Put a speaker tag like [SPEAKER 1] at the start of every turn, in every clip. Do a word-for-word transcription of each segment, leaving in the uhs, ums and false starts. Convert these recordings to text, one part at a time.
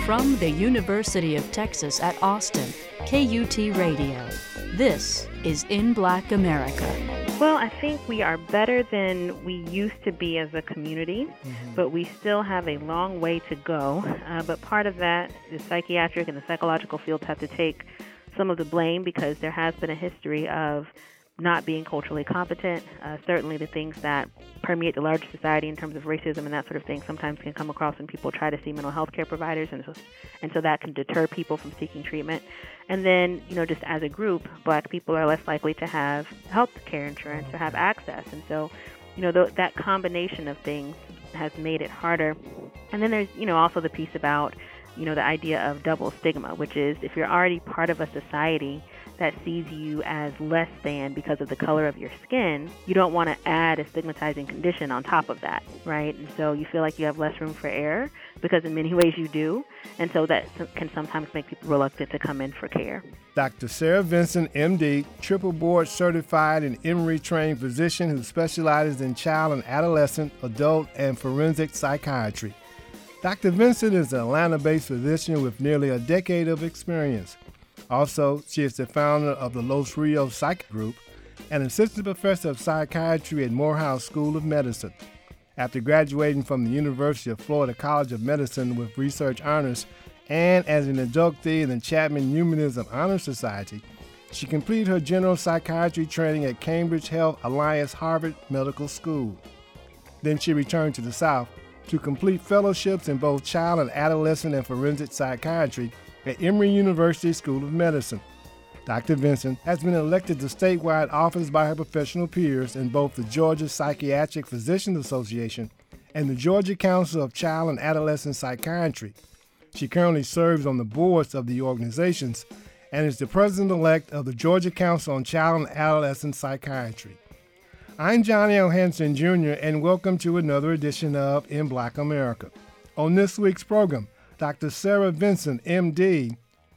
[SPEAKER 1] From the University of Texas at Austin, K U T Radio, this is In Black America.
[SPEAKER 2] Well, I think we are better than we used to be as a community, mm-hmm. but we still have a long way to go. Uh, but part of that, the psychiatric and the psychological fields have to take some of the blame because there has been a history of not being culturally competent. Uh, certainly the things that permeate the larger society in terms of racism and that sort of thing sometimes can come across when people try to see mental health care providers, and so, and so that can deter people from seeking treatment. And then, you know, just as a group, Black people are less likely to have health care insurance or have access. And so, you know, th- that combination of things has made it harder. And then there's, you know, also the piece about, you know, the idea of double stigma, which is if you're already part of a society that sees you as less than because of the color of your skin, you don't want to add a stigmatizing condition on top of that, right? And so you feel like you have less room for error because in many ways you do. And so that can sometimes make people reluctant to come in for care.
[SPEAKER 3] Doctor Sarah Vinson, M D, triple board certified and Emory trained physician who specializes in child and adolescent, adult, and forensic psychiatry. Doctor Vinson is an Atlanta-based physician with nearly a decade of experience. Also, she is the founder of the Los Rios Psych Group and assistant professor of psychiatry at Morehouse School of Medicine. After graduating from the University of Florida College of Medicine with research honors and as an inductee in the Chapman Humanism Honor Society, she completed her general psychiatry training at Cambridge Health Alliance Harvard Medical School. Then she returned to the South to complete fellowships in both child and adolescent and forensic psychiatry at Emory University School of Medicine. Doctor Vinson has been elected to statewide office by her professional peers in both the Georgia Psychiatric Physicians Association and the Georgia Council of Child and Adolescent Psychiatry. She currently serves on the boards of the organizations and is the president-elect of the Georgia Council on Child and Adolescent Psychiatry. I'm Johnny L. Hanson, Junior, and welcome to another edition of In Black America. On this week's program, Doctor Sarah Vinson, M D,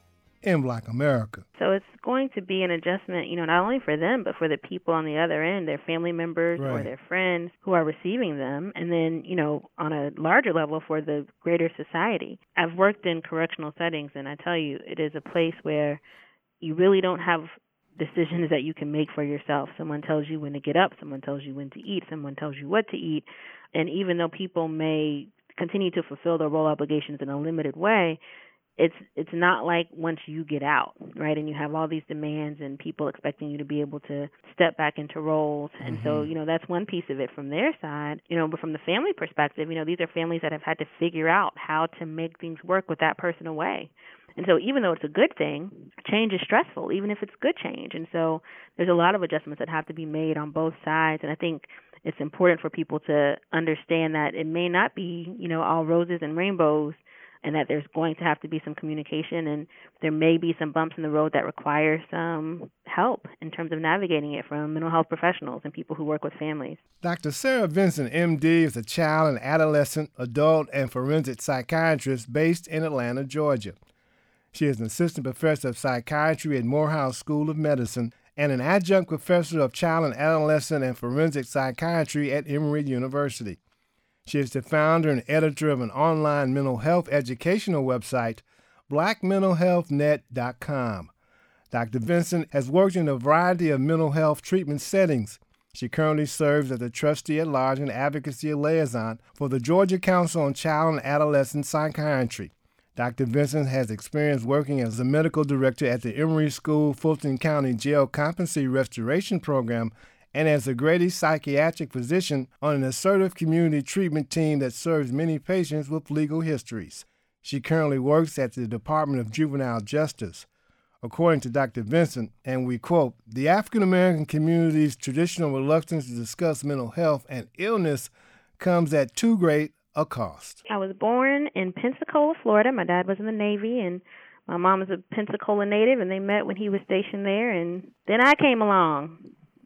[SPEAKER 3] in Black America.
[SPEAKER 2] So it's going to be an adjustment, you know, not only for them, but for the people on the other end, their family members right. or their friends who are receiving them. And then, you know, on a larger level for the greater society. I've worked in correctional settings, and I tell you, it is a place where you really don't have decisions that you can make for yourself. Someone tells you when to get up, someone tells you when to eat, someone tells you what to eat. And even though people may continue to fulfill their role obligations in a limited way, it's it's not like once you get out, right, and you have all these demands and people expecting you to be able to step back into roles. And mm-hmm. so, you know, that's one piece of it from their side, you know, but from the family perspective, you know, these are families that have had to figure out how to make things work with that person away. And so even though it's a good thing, change is stressful, even if it's good change. And so there's a lot of adjustments that have to be made on both sides. And I think it's important for people to understand that it may not be, you know, all roses and rainbows, and that there's going to have to be some communication, and there may be some bumps in the road that require some help in terms of navigating it from mental health professionals and people who work with families.
[SPEAKER 3] Doctor Sarah Vinson, M D, is a child and adolescent, adult, and forensic psychiatrist based in Atlanta, Georgia. She is an assistant professor of psychiatry at Morehouse School of Medicine and an adjunct professor of child and adolescent and forensic psychiatry at Emory University. She is the founder and editor of an online mental health educational website, black mental health net dot com. Doctor Vinson has worked in a variety of mental health treatment settings. She currently serves as the trustee at large and advocacy liaison for the Georgia Council on Child and Adolescent Psychiatry. Doctor Vinson has experience working as a medical director at the Emory School Fulton County Jail Competency Restoration Program and as a Grady psychiatric physician on an assertive community treatment team that serves many patients with legal histories. She currently works at the Department of Juvenile Justice. According to Doctor Vinson, and we quote, the African American community's traditional reluctance to discuss mental health and illness comes at too great a cost.
[SPEAKER 2] I was born in Pensacola, Florida. My dad was in the Navy, and my mom is a Pensacola native, and they met when he was stationed there, and then I came along.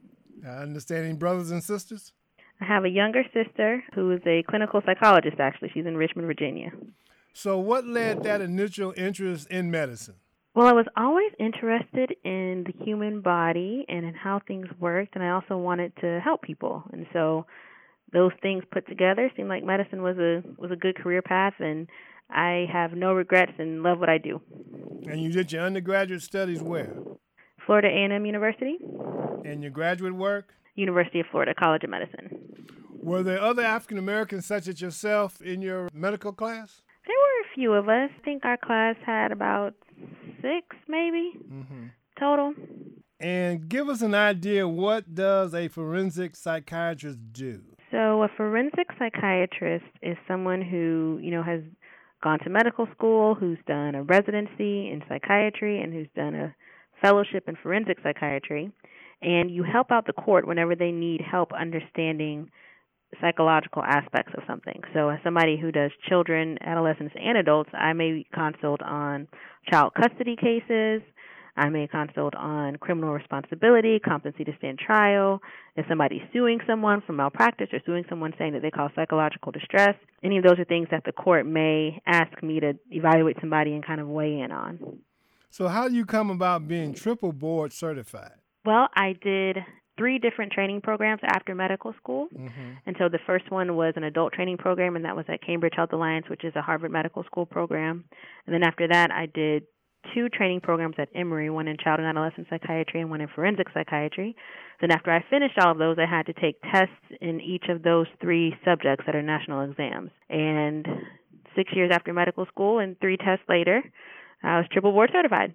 [SPEAKER 3] I understand. Any brothers and sisters?
[SPEAKER 2] I have a younger sister who is a clinical psychologist, actually. She's in Richmond, Virginia.
[SPEAKER 3] So what led that initial interest in medicine?
[SPEAKER 2] Well, I was always interested in the human body and in how things worked, and I also wanted to help people. And so those things put together seemed like medicine was a was a good career path, and I have no regrets and love what I do.
[SPEAKER 3] And you did your undergraduate studies where?
[SPEAKER 2] Florida A and M University.
[SPEAKER 3] And your graduate work?
[SPEAKER 2] University of Florida College of Medicine.
[SPEAKER 3] Were there other African Americans such as yourself in your medical class?
[SPEAKER 2] There were a few of us. I think our class had about six, maybe, mm-hmm. total.
[SPEAKER 3] And give us an idea, what does a forensic psychiatrist do?
[SPEAKER 2] So a forensic psychiatrist is someone who, you know, has gone to medical school, who's done a residency in psychiatry, and who's done a fellowship in forensic psychiatry. And you help out the court whenever they need help understanding psychological aspects of something. So as somebody who does children, adolescents, and adults, I may consult on child custody cases. I may consult on criminal responsibility, competency to stand trial. If somebody's suing someone for malpractice or suing someone saying that they cause psychological distress, any of those are things that the court may ask me to evaluate somebody and kind of weigh in on.
[SPEAKER 3] So how do you come about being triple board certified?
[SPEAKER 2] Well, I did three different training programs after medical school. Mm-hmm. And so the first one was an adult training program, and that was at Cambridge Health Alliance, which is a Harvard Medical School program. And then after that, I did two training programs at Emory, one in child and adolescent psychiatry and one in forensic psychiatry. Then after I finished all of those, I had to take tests in each of those three subjects that are national exams. And six years after medical school and three tests later, I was triple board certified.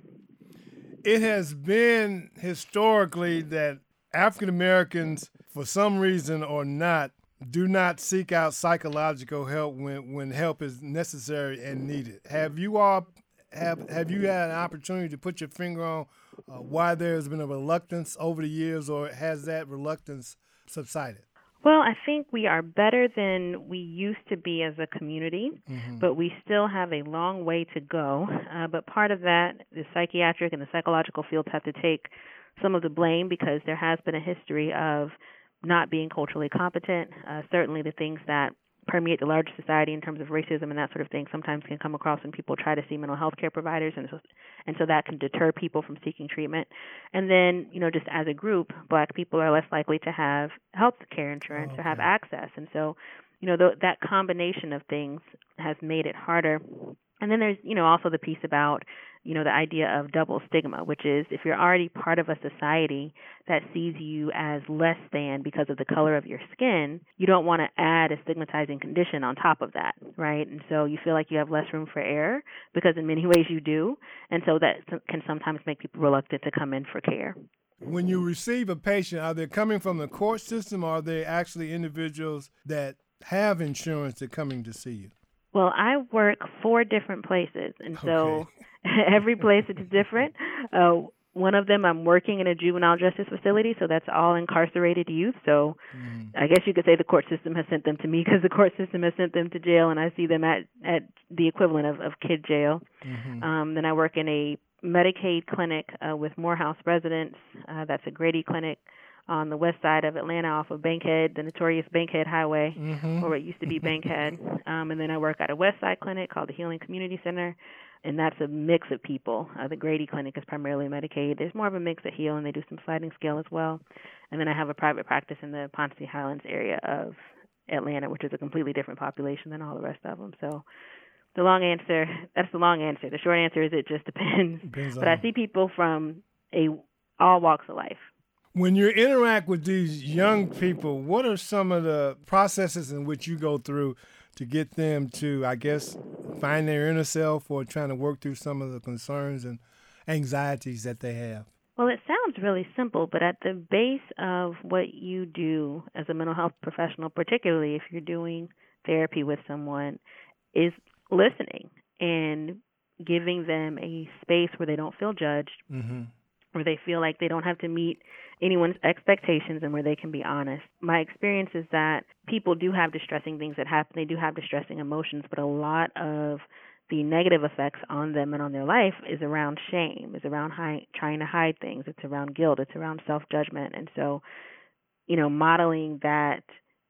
[SPEAKER 3] It has been historically that African Americans, for some reason or not, do not seek out psychological help when, when help is necessary and needed. Have you all have have you had an opportunity to put your finger on uh, why there has been a reluctance over the years, or has that reluctance subsided?
[SPEAKER 2] Well, I think we are better than we used to be as a community, mm-hmm. but we still have a long way to go. Uh, but part of that, the psychiatric and the psychological fields have to take some of the blame because there has been a history of not being culturally competent. Uh, certainly the things that permeate the larger society in terms of racism and that sort of thing sometimes can come across when people try to see mental health care providers, and so, and so that can deter people from seeking treatment. And then, you know, just as a group, Black people are less likely to have health care insurance oh, okay. or have access. And so, you know, th- that combination of things has made it harder. And then there's, you know, also the piece about, you know, the idea of double stigma, which is if you're already part of a society that sees you as less than because of the color of your skin, you don't want to add a stigmatizing condition on top of that, right? And so you feel like you have less room for error because in many ways you do. And so that can sometimes make people reluctant to come in for care.
[SPEAKER 3] When you receive a patient, are they coming from the court system, or are they actually individuals that have insurance that are coming to see you?
[SPEAKER 2] Well, I work four different places, and so okay. every place is different. Uh, one of them, I'm working in a juvenile justice facility, so that's all incarcerated youth. So mm. I guess you could say the court system has sent them to me because the court system has sent them to jail, and I see them at, at the equivalent of, of kid jail. Mm-hmm. Um, then I work in a Medicaid clinic uh, with Morehouse residents. Uh, that's a Grady clinic on the west side of Atlanta off of Bankhead, the notorious Bankhead Highway, mm-hmm. or it used to be Bankhead. Um, and then I work at a west side clinic called the Healing Community Center, and that's a mix of people. Uh, the Grady clinic is primarily Medicaid. There's more of a mix at Heal, and they do some sliding scale as well. And then I have a private practice in the Ponce Highlands area of Atlanta, which is a completely different population than all the rest of them. So the long answer, that's the long answer. The short answer is it just depends. depends but on. I see people from a all walks of life.
[SPEAKER 3] When you interact with these young people, what are some of the processes in which you go through to get them to, I guess, find their inner self or trying to work through some of the concerns and anxieties that they have?
[SPEAKER 2] Well, it sounds really simple, but at the base of what you do as a mental health professional, particularly if you're doing therapy with someone, is listening and giving them a space where they don't feel judged, mm-hmm. where they feel like they don't have to meet anyone's expectations and where they can be honest. My experience is that people do have distressing things that happen. They do have distressing emotions, but a lot of the negative effects on them and on their life is around shame, is around hi- trying to hide things. It's around guilt. It's around self-judgment. And so, you know, modeling that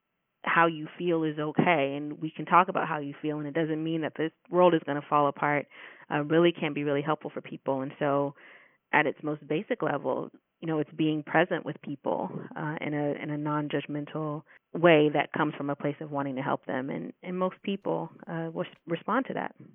[SPEAKER 2] how you feel is okay, and we can talk about how you feel, and it doesn't mean that this world is going to fall apart, uh, really can be really helpful for people. And so at its most basic level, you know, it's being present with people uh, in a in a non-judgmental way that comes from a place of wanting to help them, and and most people uh, will respond to that.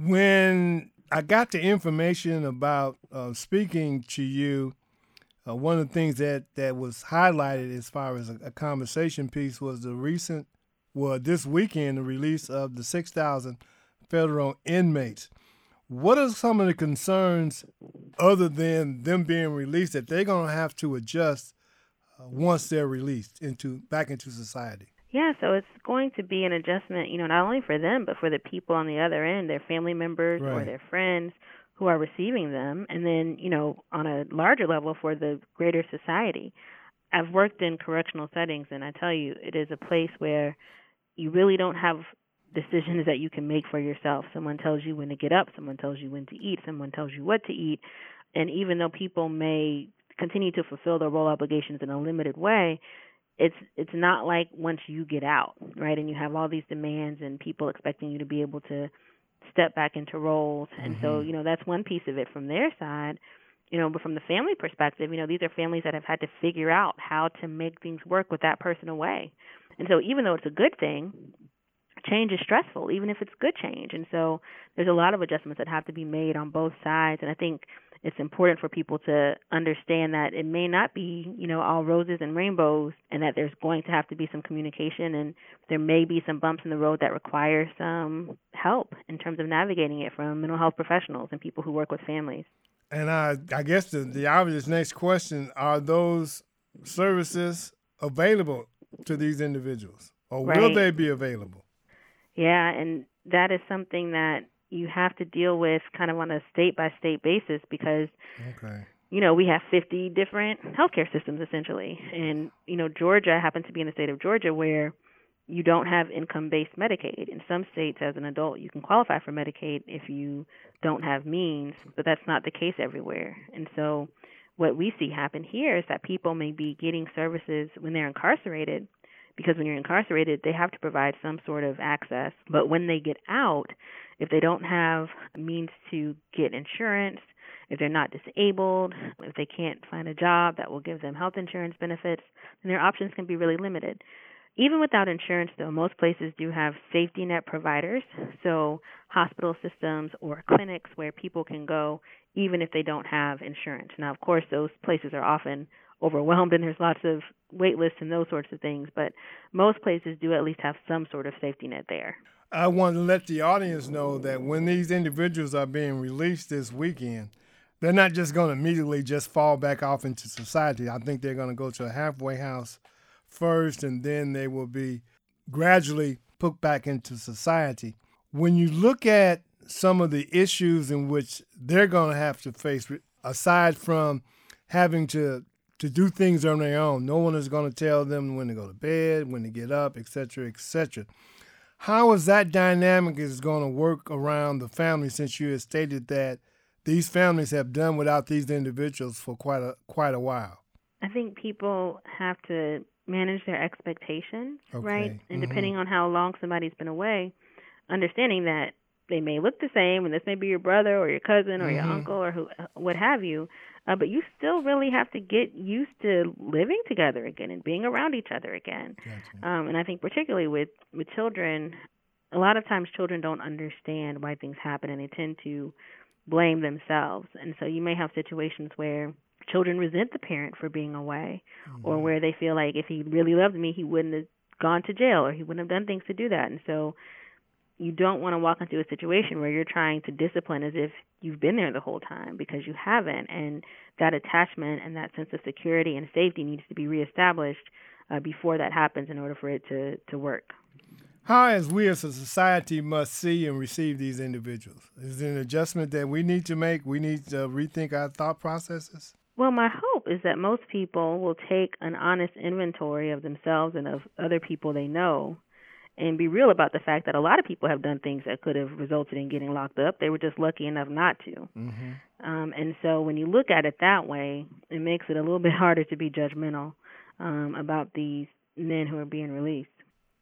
[SPEAKER 3] When I got the information about uh, speaking to you, uh, one of the things that, that was highlighted as far as a, a conversation piece was the recent, well, this weekend, the release of the six thousand federal inmates. What are some of the concerns other than them being released that they're going to have to adjust uh, once they're released into back into society?
[SPEAKER 2] Yeah, so it's going to be an adjustment, you know, not only for them, but for the people on the other end, their family members
[SPEAKER 3] Right.
[SPEAKER 2] or their friends who are receiving them. And then, you know, on a larger level for the greater society. I've worked in correctional settings, and I tell you, it is a place where you really don't have decisions that you can make for yourself. Someone tells you when to get up, someone tells you when to eat, someone tells you what to eat. And even though people may continue to fulfill their role obligations in a limited way, it's it's not like once you get out, right, and you have all these demands and people expecting you to be able to step back into roles. Mm-hmm. And so, you know, that's one piece of it from their side. You know, but from the family perspective, you know, these are families that have had to figure out how to make things work with that person away. And so even though it's a good thing, change is stressful, even if it's good change. And so there's a lot of adjustments that have to be made on both sides. And I think it's important for people to understand that it may not be, you know, all roses and rainbows, and that there's going to have to be some communication, and there may be some bumps in the road that require some help in terms of navigating it from mental health professionals and people who work with families.
[SPEAKER 3] And I, I guess the, the obvious next question, are those services available to these individuals, or
[SPEAKER 2] Right.
[SPEAKER 3] will they be available?
[SPEAKER 2] Yeah, and that is something that you have to deal with kind of on a state-by-state basis because,
[SPEAKER 3] okay.
[SPEAKER 2] you know, we have fifty different healthcare systems essentially. And, you know, Georgia happens to be in the state of Georgia where you don't have income-based Medicaid. In some states, as an adult, you can qualify for Medicaid if you don't have means, but that's not the case everywhere. And so what we see happen here is that people may be getting services when they're incarcerated, because when you're incarcerated, they have to provide some sort of access. But when they get out, if they don't have means to get insurance, if they're not disabled, if they can't find a job that will give them health insurance benefits, then their options can be really limited. Even without insurance, though, most places do have safety net providers, so hospital systems or clinics where people can go even if they don't have insurance. Now, of course, those places are often overwhelmed and there's lots of wait lists and those sorts of things, but most places do at least have some sort of safety net there.
[SPEAKER 3] I want to let the audience know that when these individuals are being released this weekend, they're not just going to immediately just fall back off into society. I think they're going to go to a halfway house first, and then they will be gradually put back into society. When you look at some of the issues in which they're going to have to face, aside from having to to do things on their own, no one is going to tell them when to go to bed, when to get up, et cetera, et cetera. How is that dynamic is going to work around the family, since you have stated that these families have done without these individuals for quite a quite a while?
[SPEAKER 2] I think people have to manage their expectations,
[SPEAKER 3] okay.
[SPEAKER 2] right? And
[SPEAKER 3] mm-hmm.
[SPEAKER 2] depending on how long somebody's been away, understanding that they may look the same, and this may be your brother or your cousin or mm-hmm. your uncle or who, what have you, uh, but you still really have to get used to living together again and being around each other again.
[SPEAKER 3] Gotcha.
[SPEAKER 2] Um, and I think particularly with, with children, a lot of times children don't understand why things happen, and they tend to blame themselves. And so you may have situations where children resent the parent for being away, mm-hmm. or where they feel like if he really loved me, he wouldn't have gone to jail or he wouldn't have done things to do that. And so you don't want to walk into a situation where you're trying to discipline as if you've been there the whole time, because you haven't. And that attachment and that sense of security and safety needs to be reestablished uh, before that happens in order for it to, to work.
[SPEAKER 3] How, as we as a society, must see and receive these individuals? Is there an adjustment that we need to make? We need to rethink our thought processes?
[SPEAKER 2] Well, my hope is that most people will take an honest inventory of themselves and of other people they know, and be real about the fact that a lot of people have done things that could have resulted in getting locked up. They were just lucky enough not to.
[SPEAKER 3] Mm-hmm.
[SPEAKER 2] Um, and so when you look at it that way, it makes it a little bit harder to be judgmental um, about these men who are being released.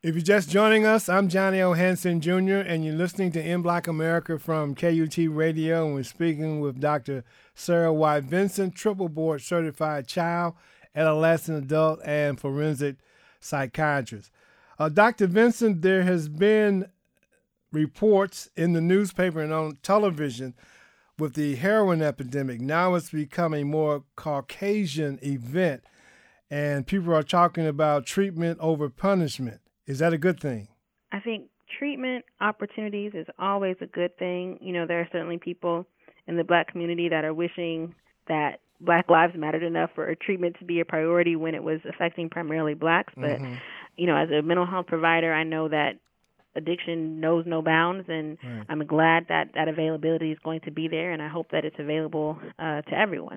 [SPEAKER 3] If you're just joining us, I'm Johnny O. Hanson, Junior, and you're listening to In Black America from K U T Radio, and we're speaking with Doctor Sarah White Vincent, triple board certified child, adolescent, adult, and forensic psychiatrist. Uh, Doctor Vincent, there has been reports in the newspaper and on television with the heroin epidemic. Now it's become a more Caucasian event, and people are talking about treatment over punishment. Is that a good thing?
[SPEAKER 2] I think treatment opportunities is always a good thing. You know, there are certainly people in the Black community that are wishing that Black lives mattered enough for a treatment to be a priority when it was affecting primarily Blacks. But, mm-hmm. you know, as a mental health provider, I know that addiction knows no bounds, and right. I'm glad that that availability is going to be there, and I hope that it's available uh, to everyone.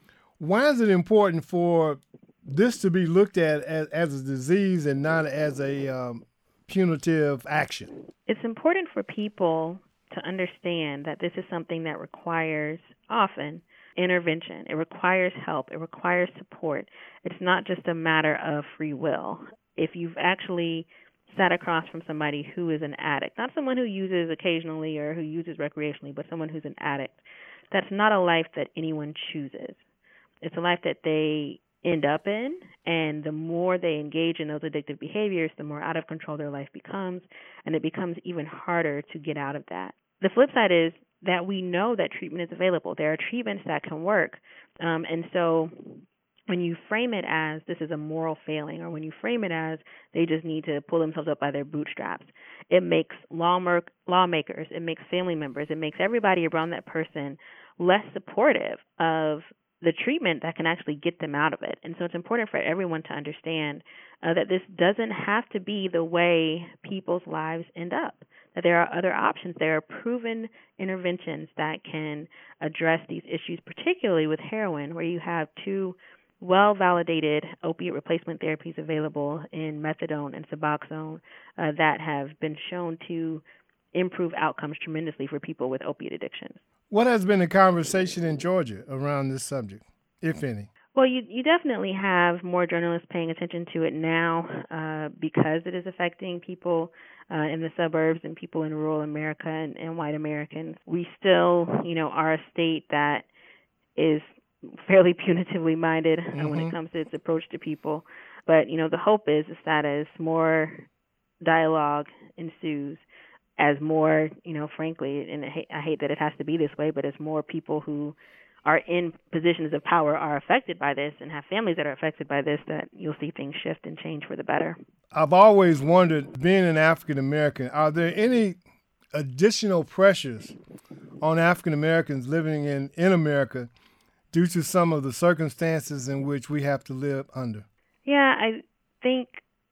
[SPEAKER 3] Why is it important for this to be looked at as, as a disease and not as a um, punitive action?
[SPEAKER 2] It's important for people to understand that this is something that requires often intervention. It requires help. It requires support. It's not just a matter of free will. If you've actually sat across from somebody who is an addict, not someone who uses occasionally or who uses recreationally, but someone who's an addict, that's not a life that anyone chooses. It's a life that they end up in, and the more they engage in those addictive behaviors, the more out of control their life becomes, and it becomes even harder to get out of that. The flip side is that we know that treatment is available. There are treatments that can work, um, and so when you frame it as this is a moral failing, or when you frame it as they just need to pull themselves up by their bootstraps, it makes lawmer- lawmakers, it makes family members, it makes everybody around that person less supportive of the treatment that can actually get them out of it. And so it's important for everyone to understand uh, that this doesn't have to be the way people's lives end up, that there are other options. There are proven interventions that can address these issues, particularly with heroin, where you have two well-validated opiate replacement therapies available in methadone and Suboxone uh, that have been shown to improve outcomes tremendously for people with opiate addictions.
[SPEAKER 3] What has been the conversation in Georgia around this subject, if any?
[SPEAKER 2] Well, you you definitely have more journalists paying attention to it now uh, because it is affecting people uh, in the suburbs and people in rural America and, and white Americans. We still, you know, are a state that is fairly punitively minded uh, mm-hmm. when it comes to its approach to people. But, you know, the hope is, is that as more dialogue ensues, as more, you know, frankly, and I hate, I hate that it has to be this way, but as more people who are in positions of power are affected by this and have families that are affected by this, that you'll see things shift and change for the better.
[SPEAKER 3] I've always wondered, being an African American, are there any additional pressures on African Americans living in, in America due to some of the circumstances in which we have to live under?
[SPEAKER 2] Yeah, I think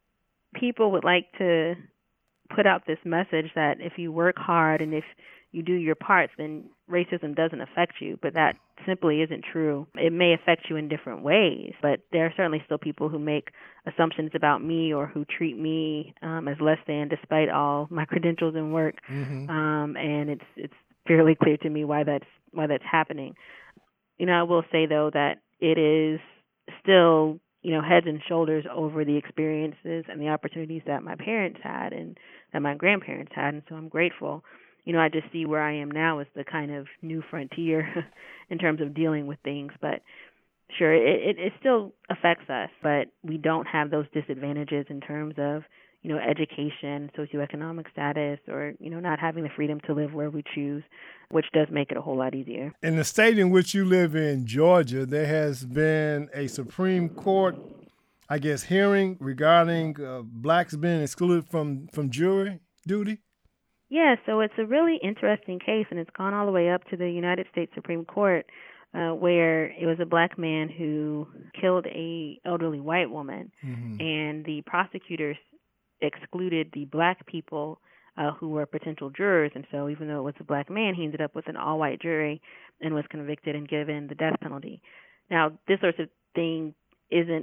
[SPEAKER 2] people would like to put out this message that if you work hard and if you do your parts, then racism doesn't affect you, but that simply isn't true. It may affect you in different ways, but there are certainly still people who make assumptions about me or who treat me um, as less than, despite all my credentials and work. Mm-hmm. Um, and it's it's fairly clear to me why that's why that's happening. You know, I will say though that it is still, you know, heads and shoulders over the experiences and the opportunities that my parents had and that my grandparents had, and so I'm grateful. You know, I just see where I am now as the kind of new frontier in terms of dealing with things. But sure, it, it, it still affects us, but we don't have those disadvantages in terms of, you know, education, socioeconomic status, or, you know, not having the freedom to live where we choose, which does make it a whole lot easier.
[SPEAKER 3] In the state in which you live in, Georgia, there has been a Supreme Court, I guess, hearing regarding uh, blacks being excluded from, from jury duty.
[SPEAKER 2] Yeah, so it's a really interesting case, and it's gone all the way up to the United States Supreme Court, uh, where it was a black man who killed a elderly white woman, mm-hmm. and the prosecutors excluded the black people uh, who were potential jurors, and so even though it was a black man, he ended up with an all-white jury and was convicted and given the death penalty. Now, this sort of thing isn't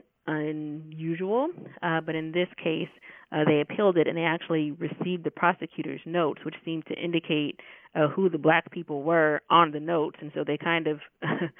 [SPEAKER 2] unusual, uh, but in this case, uh, they appealed it, and they actually received the prosecutor's notes, which seemed to indicate uh, who the black people were on the notes, and so they kind of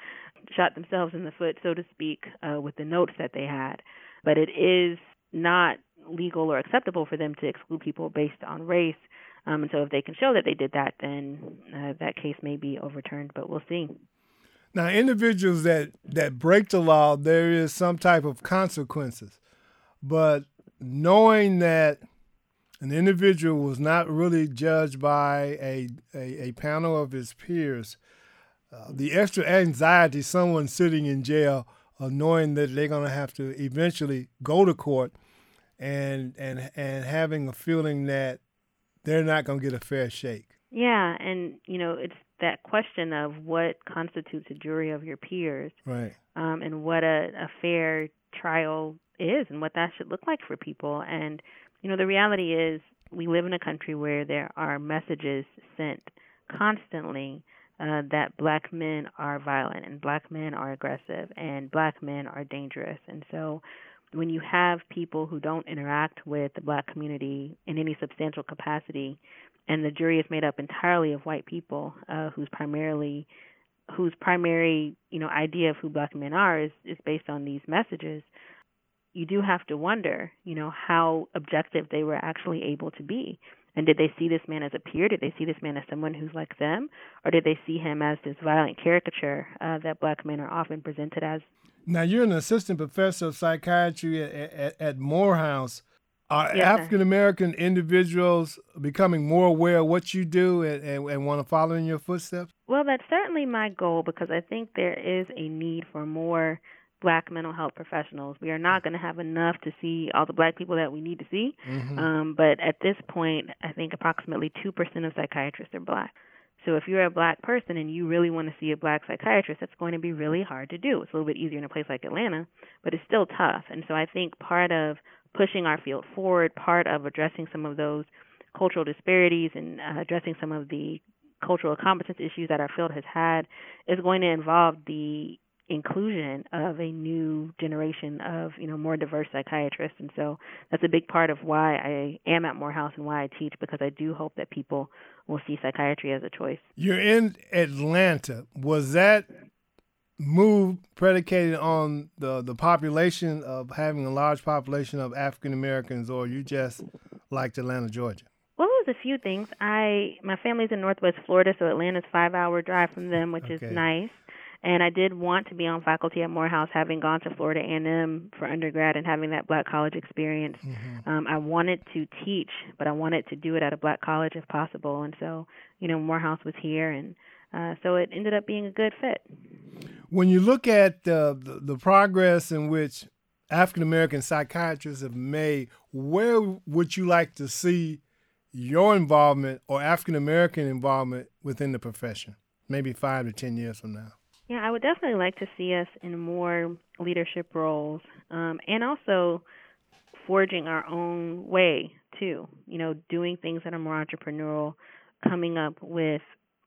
[SPEAKER 2] shot themselves in the foot, so to speak, uh, with the notes that they had. But it is not legal or acceptable for them to exclude people based on race. Um, and so if they can show that they did that, then uh, that case may be overturned, but we'll see.
[SPEAKER 3] Now, individuals that, that break the law, there is some type of consequences. But knowing that an individual was not really judged by a, a, a panel of his peers, uh, the extra anxiety someone sitting in jail uh, knowing that they're going to have to eventually go to court and and and having a feeling that they're not going to get a fair shake.
[SPEAKER 2] Yeah, and, you know, it's that question of what constitutes a jury of your peers,
[SPEAKER 3] right?
[SPEAKER 2] Um, and what a, a fair trial is and what that should look like for people. And, you know, the reality is we live in a country where there are messages sent constantly uh, that black men are violent and black men are aggressive and black men are dangerous. And so when you have people who don't interact with the black community in any substantial capacity, and the jury is made up entirely of white people uh, whose primarily whose primary, you know, idea of who black men are is, is based on these messages, you do have to wonder, you know, how objective they were actually able to be. And did they see this man as a peer? Did they see this man as someone who's like them? Or did they see him as this violent caricature uh, that black men are often presented as?
[SPEAKER 3] Now, you're an assistant professor of psychiatry at, at, at Morehouse. Are
[SPEAKER 2] yes,
[SPEAKER 3] African-American individuals becoming more aware of what you do and, and, and want to follow in your footsteps?
[SPEAKER 2] Well, that's certainly my goal because I think there is a need for more black mental health professionals. We are not going to have enough to see all the black people that we need to see. Mm-hmm. Um, but at this point, I think approximately two percent of psychiatrists are black. So if you're a black person and you really want to see a black psychiatrist, that's going to be really hard to do. It's a little bit easier in a place like Atlanta, but it's still tough. And so I think part of pushing our field forward, part of addressing some of those cultural disparities and uh, addressing some of the cultural competence issues that our field has had is going to involve the inclusion of a new generation of, you know, more diverse psychiatrists. And so that's a big part of why I am at Morehouse and why I teach, because I do hope that people will see psychiatry as a choice.
[SPEAKER 3] You're in Atlanta. Was that move predicated on the, the population of having a large population of African Americans, or you just liked Atlanta, Georgia?
[SPEAKER 2] Well, it was a few things. I my family's in Northwest Florida, so Atlanta's a five-hour drive from them, which okay. is nice. And I did want to be on faculty at Morehouse, having gone to Florida A and M for undergrad and having that black college experience. Mm-hmm. Um, I wanted to teach, but I wanted to do it at a black college if possible. And so, you know, Morehouse was here, and uh, so it ended up being a good fit.
[SPEAKER 3] When you look at uh, the, the progress in which African-American psychiatrists have made, where would you like to see your involvement or African-American involvement within the profession, maybe five to ten years from now?
[SPEAKER 2] Yeah, I would definitely like to see us in more leadership roles, um, and also forging our own way, too. You know, doing things that are more entrepreneurial, coming up with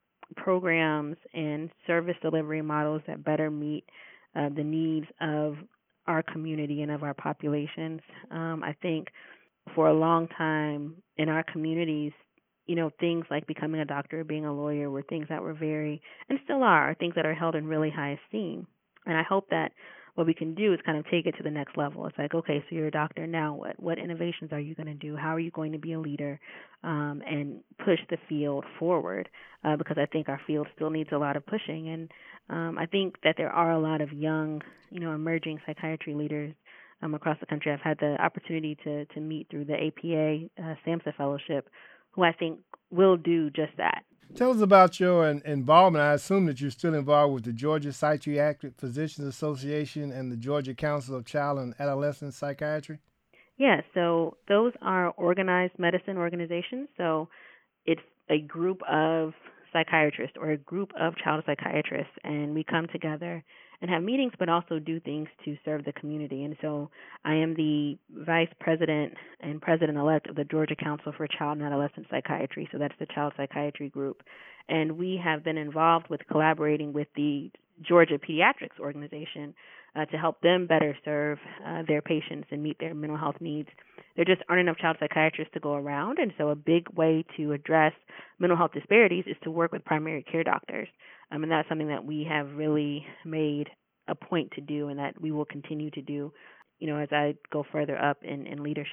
[SPEAKER 2] programs and service delivery models that better meet uh, the needs of our community and of our populations. Um, I think for a long time in our communities, you know, things like becoming a doctor or being a lawyer were things that were very, and still are, things that are held in really high esteem. And I hope that what we can do is kind of take it to the next level. It's like, okay, so you're a doctor, now what? What innovations are you going to do? How are you going to be a leader um, and push the field forward? Uh, because I think our field still needs a lot of pushing. And um, I think that there are a lot of young, you know, emerging psychiatry leaders um, across the country. I've had the opportunity to, to meet through the A P A uh, SAMHSA Fellowship, who I think will do just that.
[SPEAKER 3] Tell us about your involvement. I assume that you're still involved with the Georgia Psychiatric Physicians Association and the Georgia Council of Child and Adolescent Psychiatry.
[SPEAKER 2] Yeah, so those are organized medicine organizations. So it's a group of psychiatrists or a group of child psychiatrists, and we come together and have meetings, but also do things to serve the community. And so I am the vice president and president-elect of the Georgia Council for Child and Adolescent Psychiatry. So that's the child psychiatry group. And we have been involved with collaborating with the Georgia Pediatrics Organization uh, to help them better serve uh, their patients and meet their mental health needs. There just aren't enough child psychiatrists to go around, and so a big way to address mental health disparities is to work with primary care doctors. Um, and that's something that we have really made a point to do and that we will continue to do, you know, as I go further up in, in leadership.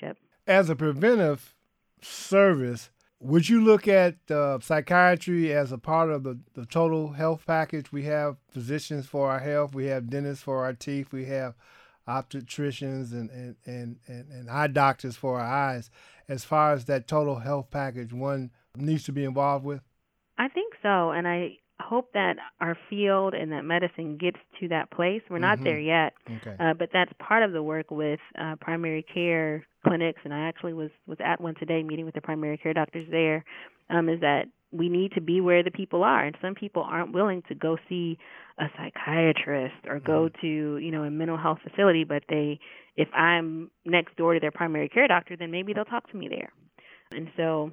[SPEAKER 3] As a preventive service, would you look at uh, psychiatry as a part of the, the total health package? We have physicians for our health, we have dentists for our teeth, we have obstetricians and, and, and, and, and eye doctors for our eyes. As far as that total health package, one needs to be involved with?
[SPEAKER 2] I think so, and I hope that our field and that medicine gets to that place. We're not mm-hmm. there yet,
[SPEAKER 3] okay.
[SPEAKER 2] uh, but that's part of the work with uh, primary care clinics, and I actually was, was at one today meeting with the primary care doctors there, um, is that we need to be where the people are, and some people aren't willing to go see a psychiatrist or go mm-hmm. to, you know, a mental health facility, but they, if I'm next door to their primary care doctor, then maybe they'll talk to me there. And so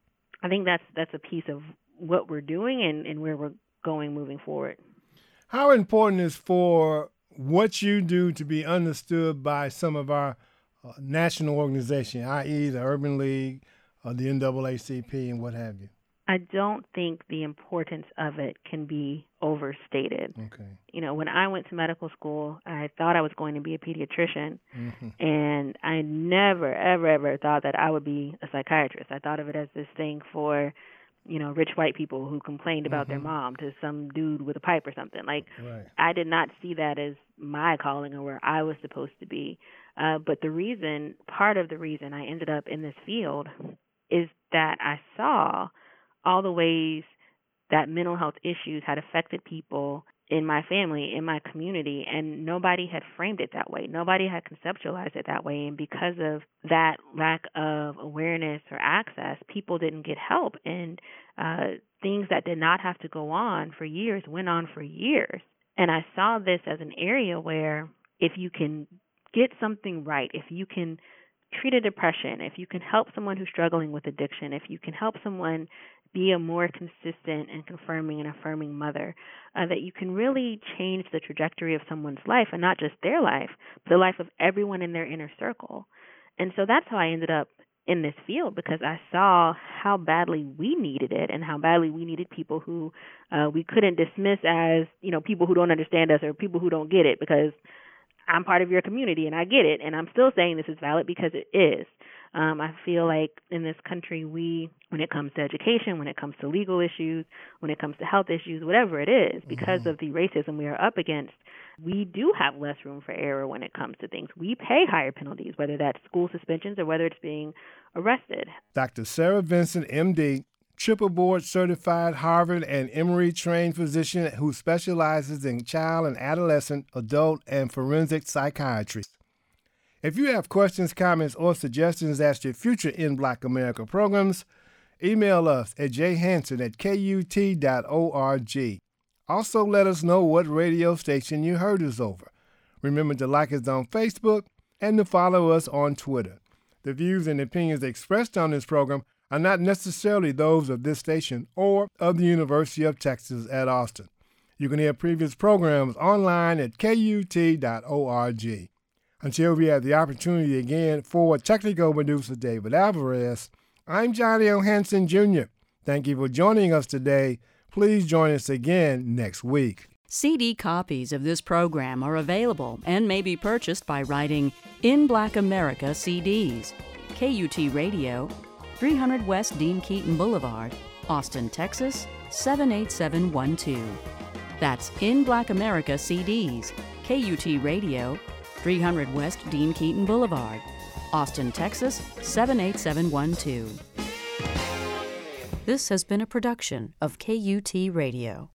[SPEAKER 2] I think that's that's a piece of what we're doing and, and where we're going moving forward.
[SPEAKER 3] How important is for what you do to be understood by some of our uh, national organizations, that is the Urban League, uh, the N double A C P, and what have you?
[SPEAKER 2] I don't think the importance of it can be overstated.
[SPEAKER 3] Okay.
[SPEAKER 2] You know, when I went to medical school, I thought I was going to be a pediatrician, mm-hmm. and I never, ever, ever thought that I would be a psychiatrist. I thought of it as this thing for, you know, rich white people who complained about mm-hmm. their mom to some dude with a pipe or something. Like,
[SPEAKER 3] right.
[SPEAKER 2] I did not see that as my calling or where I was supposed to be. Uh, but the reason, part of the reason I ended up in this field is that I saw all the ways that mental health issues had affected people in my family, in my community, and nobody had framed it that way. Nobody had conceptualized it that way, and because of that lack of awareness or access, people didn't get help, and uh, things that did not have to go on for years went on for years. And I saw this as an area where if you can get something right, if you can treat a depression, if you can help someone who's struggling with addiction, if you can help someone be a more consistent and confirming and affirming mother, uh, that you can really change the trajectory of someone's life, and not just their life, but the life of everyone in their inner circle. And so that's how I ended up in this field, because I saw how badly we needed it and how badly we needed people who uh, we couldn't dismiss as, you know, people who don't understand us or people who don't get it, because I'm part of your community and I get it, and I'm still saying this is valid because it is. Um, I feel like in this country, we, when it comes to education, when it comes to legal issues, when it comes to health issues, whatever it is, because mm-hmm. of the racism we are up against, we do have less room for error when it comes to things. We pay higher penalties, whether that's school suspensions or whether it's being arrested.
[SPEAKER 3] Doctor Sarah Vincent, M D, triple board certified Harvard and Emory trained physician who specializes in child and adolescent, adult, and forensic psychiatry. If you have questions, comments, or suggestions as to future In Black America programs, email us at j hansen at k u t dot org. Also, let us know what radio station you heard us over. Remember to like us on Facebook and to follow us on Twitter. The views and opinions expressed on this program are not necessarily those of this station or of the University of Texas at Austin. You can hear previous programs online at k u t dot org. Until we have the opportunity again, for technical producer David Alvarez, I'm Johnny O. Hansen, Junior Thank you for joining us today. Please join us again next week.
[SPEAKER 1] C D copies of this program are available and may be purchased by writing In Black America C Ds, K U T Radio, three hundred West Dean Keaton Boulevard, Austin, Texas, seven eight seven one two. That's In Black America C Ds, K U T Radio, three hundred West Dean Keaton Boulevard, Austin, Texas, seven eight seven one two. This has been a production of K U T Radio.